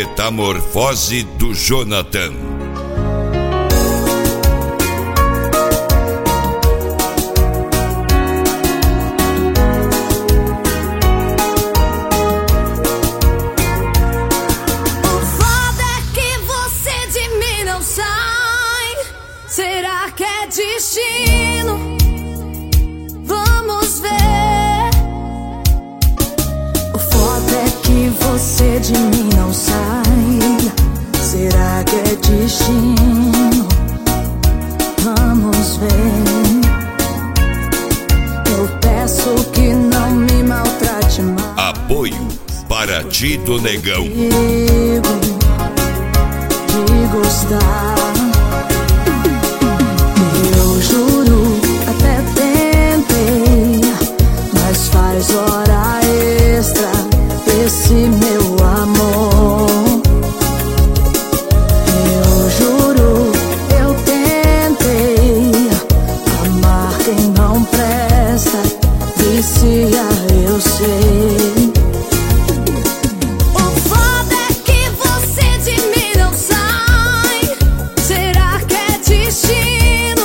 Metamorfose do Jonathan. Será que é destino? Vamos ver. O foda é que você de mim não sai. Será que é destino? Vamos ver. Eu peço que não me maltrate mais. Apoio Paraty do Negão. De gostar. Eu juro, até tentei, mas faz hora extra esse meu amor. Eu juro, eu tentei amar quem não presta, vicia, eu sei. O foda é que você de mim não sai. Será que é destino?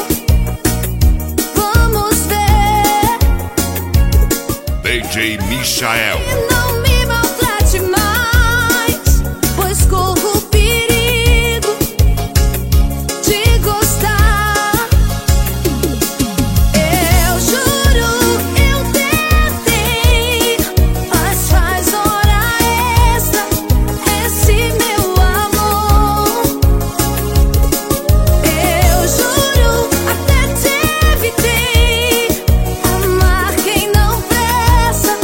DJ Michael. Não me maltrate mais, pois corro o perigo de gostar. Eu juro, eu tentei, mas faz hora extra esse meu amor. Eu juro, até te evitei amar quem não presta.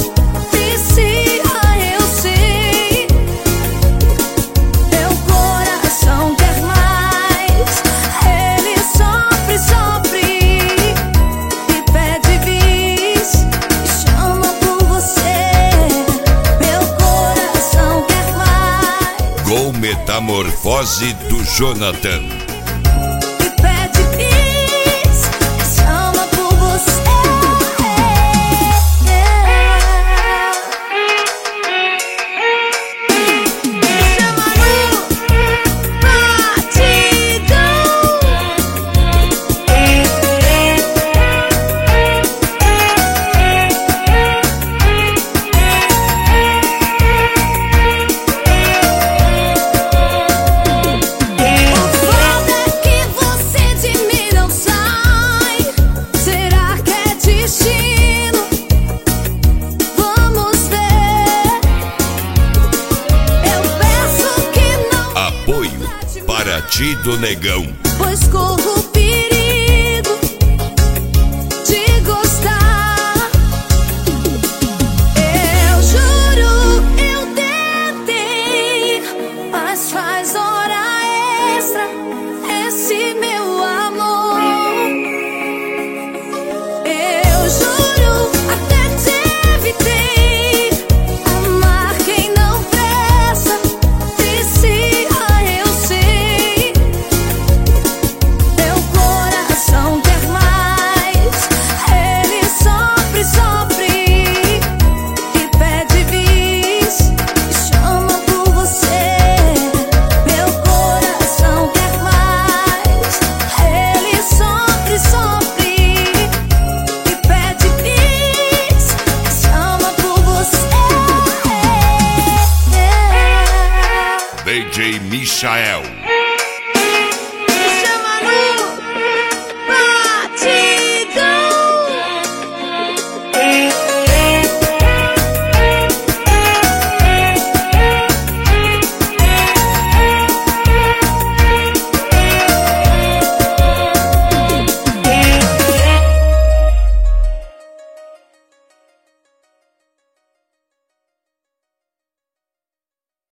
Metamorfose do Jonathan. Me pede bis, chama por você. Chama no batidão. Paraty do Negão. Pois corro o perigo de gostar. Eu juro, eu tentei, mas faz hora extra esse meu amor. Eu juro, até te evitei amar quem não presta, vicia, eu sei. Meu coração quer mais, ele sofre, sofre e pede bis, chama por você. Meu coração quer mais, ele sofre, sofre e pede bis, chama por você. DJ Michael.